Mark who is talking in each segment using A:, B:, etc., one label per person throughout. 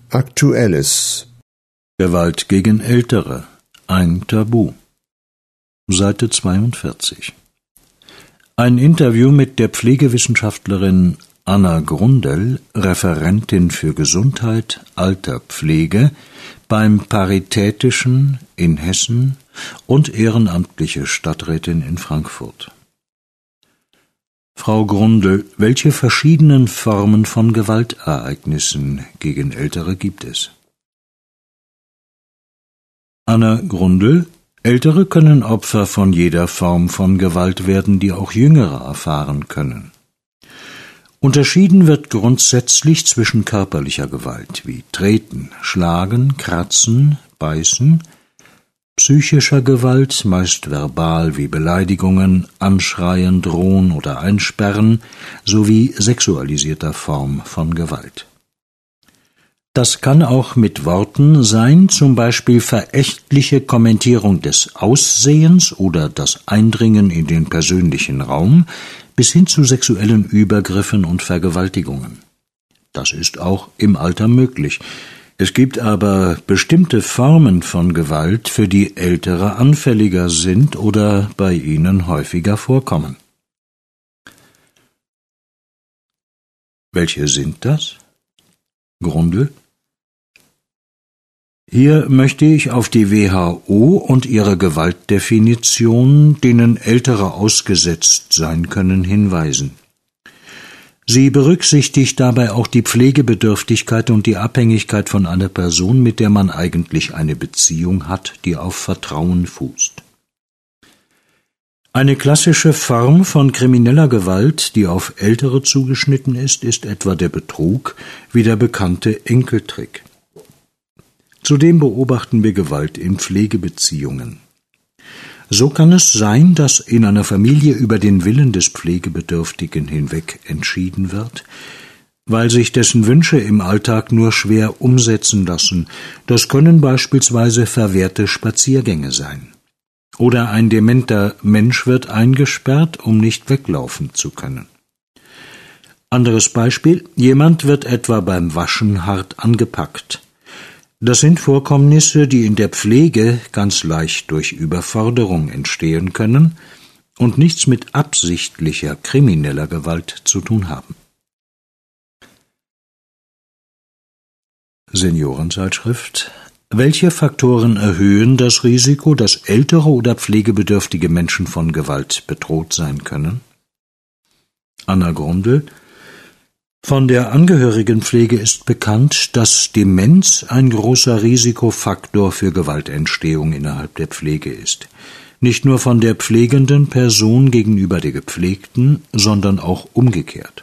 A: Aktuelles.
B: Gewalt gegen Ältere. Ein Tabu. Seite 42. Ein Interview mit der Pflegewissenschaftlerin Anna Grundel, Referentin für Gesundheit, Alterpflege, beim Paritätischen in Hessen und ehrenamtliche Stadträtin in Frankfurt. Frau Grundel, welche verschiedenen Formen von Gewaltereignissen gegen Ältere gibt es? Anna Grundel: Ältere können Opfer von jeder Form von Gewalt werden, die auch Jüngere erfahren können. Unterschieden wird grundsätzlich zwischen körperlicher Gewalt wie Treten, Schlagen, Kratzen, Beißen, psychischer Gewalt, meist verbal wie Beleidigungen, Anschreien, Drohen oder Einsperren, sowie sexualisierter Form von Gewalt. Das kann auch mit Worten sein, zum Beispiel verächtliche Kommentierung des Aussehens oder das Eindringen in den persönlichen Raum, bis hin zu sexuellen Übergriffen und Vergewaltigungen. Das ist auch im Alter möglich. Es gibt aber bestimmte Formen von Gewalt, für die Ältere anfälliger sind oder bei ihnen häufiger vorkommen. Welche sind das? Grundel: Hier möchte ich auf die WHO und ihre Gewaltdefinition, denen Ältere ausgesetzt sein können, hinweisen. Sie berücksichtigt dabei auch die Pflegebedürftigkeit und die Abhängigkeit von einer Person, mit der man eigentlich eine Beziehung hat, die auf Vertrauen fußt. Eine klassische Form von krimineller Gewalt, die auf Ältere zugeschnitten ist etwa der Betrug, wie der bekannte Enkeltrick. Zudem beobachten wir Gewalt in Pflegebeziehungen. So kann es sein, dass in einer Familie über den Willen des Pflegebedürftigen hinweg entschieden wird, weil sich dessen Wünsche im Alltag nur schwer umsetzen lassen. Das können beispielsweise verwehrte Spaziergänge sein. Oder ein dementer Mensch wird eingesperrt, um nicht weglaufen zu können. Anderes Beispiel: Jemand wird etwa beim Waschen hart angepackt. Das sind Vorkommnisse, die in der Pflege ganz leicht durch Überforderung entstehen können und nichts mit absichtlicher krimineller Gewalt zu tun haben. Seniorenzeitschrift: Welche Faktoren erhöhen das Risiko, dass ältere oder pflegebedürftige Menschen von Gewalt bedroht sein können? Anna Grundel: Von der Angehörigenpflege ist bekannt, dass Demenz ein großer Risikofaktor für Gewaltentstehung innerhalb der Pflege ist. Nicht nur von der pflegenden Person gegenüber der Gepflegten, sondern auch umgekehrt.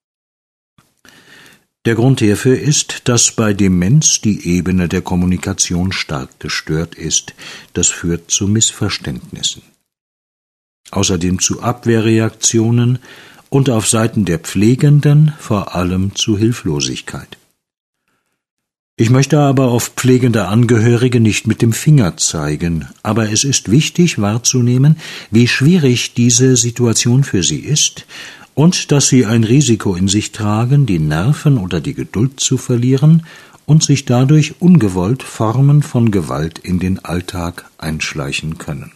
B: Der Grund hierfür ist, dass bei Demenz die Ebene der Kommunikation stark gestört ist. Das führt zu Missverständnissen. Außerdem zu Abwehrreaktionen und auf Seiten der Pflegenden vor allem zu Hilflosigkeit. Ich möchte aber auf pflegende Angehörige nicht mit dem Finger zeigen, aber es ist wichtig wahrzunehmen, wie schwierig diese Situation für sie ist und dass sie ein Risiko in sich tragen, die Nerven oder die Geduld zu verlieren und sich dadurch ungewollt Formen von Gewalt in den Alltag einschleichen können.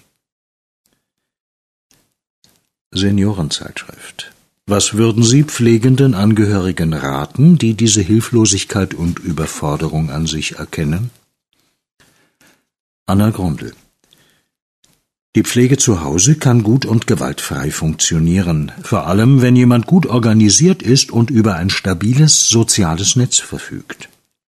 B: Seniorenzeitschrift: Was würden Sie pflegenden Angehörigen raten, die diese Hilflosigkeit und Überforderung an sich erkennen? Anna Grundel: Die Pflege zu Hause kann gut und gewaltfrei funktionieren, vor allem wenn jemand gut organisiert ist und über ein stabiles soziales Netz verfügt.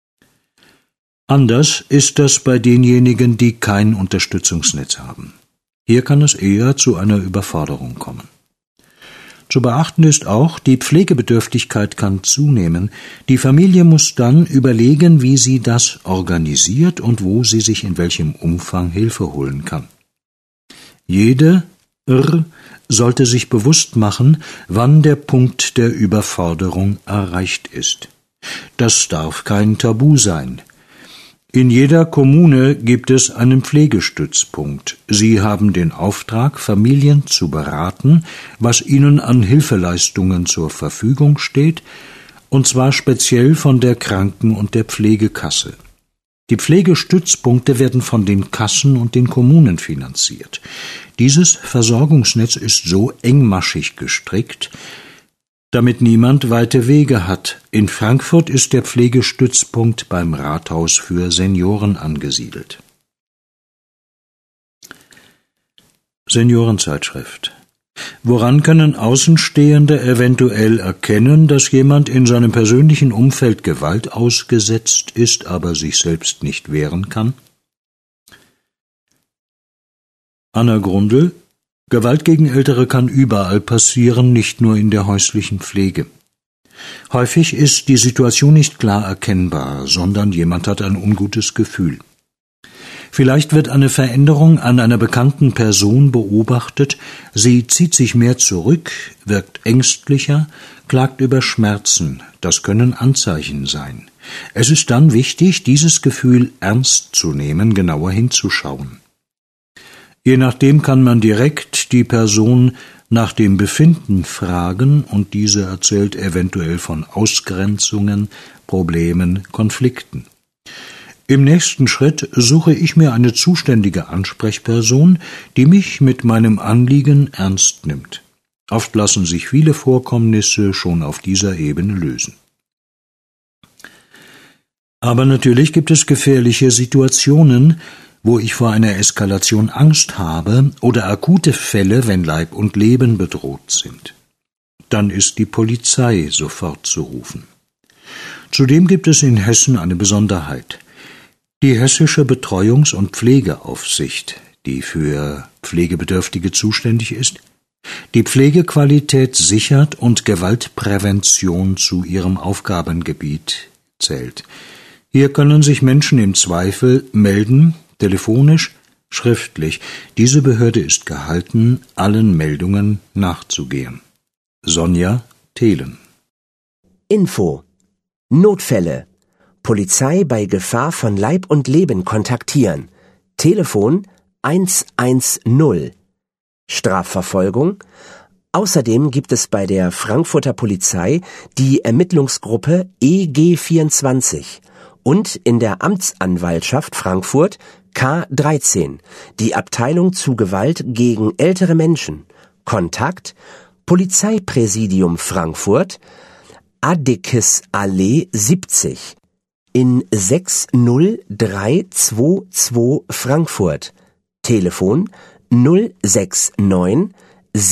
B: Anders ist das bei denjenigen, die kein Unterstützungsnetz haben. Hier kann es eher zu einer Überforderung kommen. Zu beachten ist auch, die Pflegebedürftigkeit kann zunehmen. Die Familie muss dann überlegen, wie sie das organisiert und wo sie sich in welchem Umfang Hilfe holen kann. Jede sollte sich bewusst machen, wann der Punkt der Überforderung erreicht ist. Das darf kein Tabu sein. In jeder Kommune gibt es einen Pflegestützpunkt. Sie haben den Auftrag, Familien zu beraten, was ihnen an Hilfeleistungen zur Verfügung steht und zwar speziell von der Kranken- und der Pflegekasse. Die Pflegestützpunkte werden von den Kassen und den Kommunen finanziert. Dieses Versorgungsnetz ist so engmaschig gestrickt, damit niemand weite Wege hat. In Frankfurt ist der Pflegestützpunkt beim Rathaus für Senioren angesiedelt. Seniorenzeitschrift. Woran können Außenstehende eventuell erkennen, dass jemand in seinem persönlichen Umfeld Gewalt ausgesetzt ist, aber sich selbst nicht wehren kann? Anna Grundl. Gewalt gegen Ältere kann überall passieren, nicht nur in der häuslichen Pflege. Häufig ist die Situation nicht klar erkennbar, sondern jemand hat ein ungutes Gefühl. Vielleicht wird eine Veränderung an einer bekannten Person beobachtet, sie zieht sich mehr zurück, wirkt ängstlicher, klagt über Schmerzen, das können Anzeichen sein. Es ist dann wichtig, dieses Gefühl ernst zu nehmen, genauer hinzuschauen. Je nachdem kann man direkt die Person nach dem Befinden fragen und diese erzählt eventuell von Ausgrenzungen, Problemen, Konflikten. Im nächsten Schritt suche ich mir eine zuständige Ansprechperson, die mich mit meinem Anliegen ernst nimmt. Oft lassen sich viele Vorkommnisse schon auf dieser Ebene lösen. Aber natürlich gibt es gefährliche Situationen, wo ich vor einer Eskalation Angst habe oder akute Fälle, wenn Leib und Leben bedroht sind. Dann ist die Polizei sofort zu rufen. Zudem gibt es in Hessen eine Besonderheit. Die Hessische Betreuungs- und Pflegeaufsicht, die für Pflegebedürftige zuständig ist, die Pflegequalität sichert und Gewaltprävention zu ihrem Aufgabengebiet zählt. Hier können sich Menschen im Zweifel melden, telefonisch, schriftlich. Diese Behörde ist gehalten, allen Meldungen nachzugehen. Sonja Thelen.
A: Info: Notfälle. Polizei bei Gefahr von Leib und Leben kontaktieren. Telefon 110. Strafverfolgung. Außerdem gibt es bei der Frankfurter Polizei die Ermittlungsgruppe EG24 und in der Amtsanwaltschaft Frankfurt K13 die Abteilung zu Gewalt gegen ältere Menschen. Kontakt: Polizeipräsidium Frankfurt, Addekes Allee 70 in 60322 Frankfurt. Telefon 069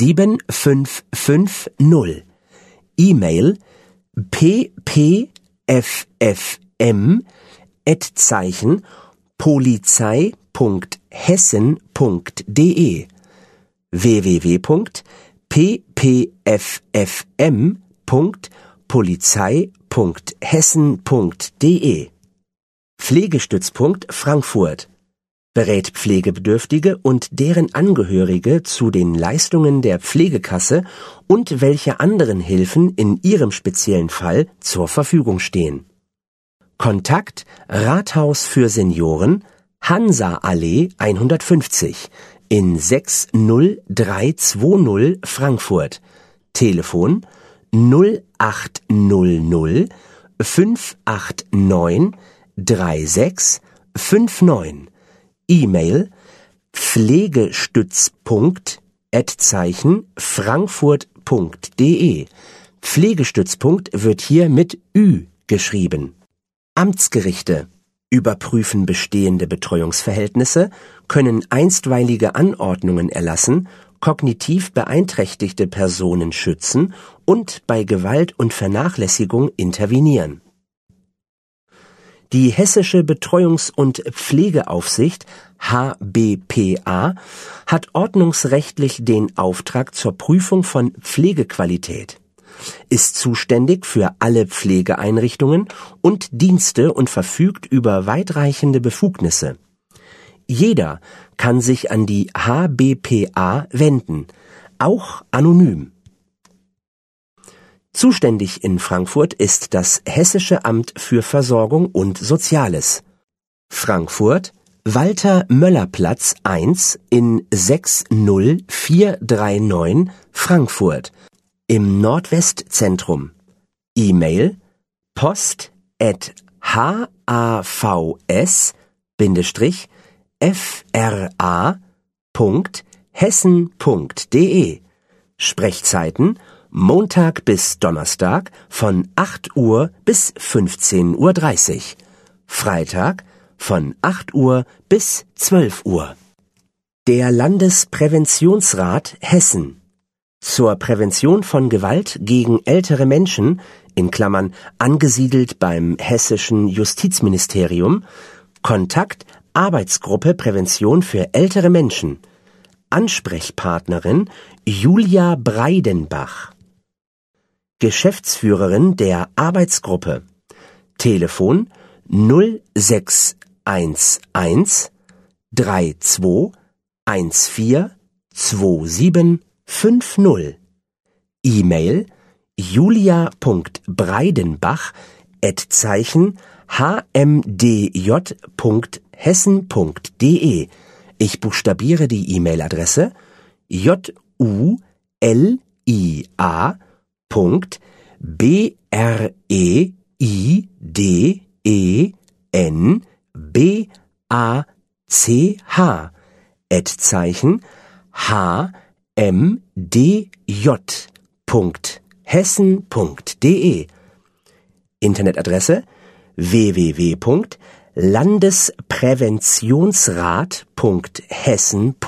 A: 7550. E-Mail ppffm@polizei.hessen.de www.ppffm.polizei.hessen.de Pflegestützpunkt Frankfurt berät Pflegebedürftige und deren Angehörige zu den Leistungen der Pflegekasse und welche anderen Hilfen in ihrem speziellen Fall zur Verfügung stehen. Kontakt: Rathaus für Senioren, Hansa-Allee 150 in 60320 Frankfurt. Telefon 0800 589 3659. E-Mail pflegestützpunkt@frankfurt.de. Pflegestützpunkt wird hier mit Ü geschrieben. Amtsgerichte überprüfen bestehende Betreuungsverhältnisse, können einstweilige Anordnungen erlassen, kognitiv beeinträchtigte Personen schützen und bei Gewalt und Vernachlässigung intervenieren. Die Hessische Betreuungs- und Pflegeaufsicht HBPA hat ordnungsrechtlich den Auftrag zur Prüfung von Pflegequalität, ist zuständig für alle Pflegeeinrichtungen und Dienste und verfügt über weitreichende Befugnisse. Jeder kann sich an die HBPA wenden, auch anonym. Zuständig in Frankfurt ist das Hessische Amt für Versorgung und Soziales. Frankfurt, Walter-Möller-Platz 1 in 60439 Frankfurt im Nordwestzentrum. E-Mail post@havs-fra.hessen.de. Sprechzeiten Montag bis Donnerstag von 8 Uhr bis 15:30 Uhr. Freitag von 8 Uhr bis 12 Uhr. Der Landespräventionsrat Hessen. Zur Prävention von Gewalt gegen ältere Menschen, in Klammern angesiedelt beim Hessischen Justizministerium, Kontakt Arbeitsgruppe Prävention für ältere Menschen. Ansprechpartnerin Julia Breidenbach. Geschäftsführerin der Arbeitsgruppe. Telefon 0611 32 14 2750. E-Mail julia.breidenbach@hmdj.hessen.de. Ich buchstabiere die E-Mail-Adresse julia.breidenbach@hmdj.hessen.de. Internetadresse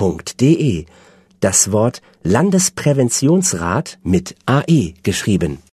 A: www.landespräventionsrat.hessen.de. Das Wort Landespräventionsrat mit AE geschrieben.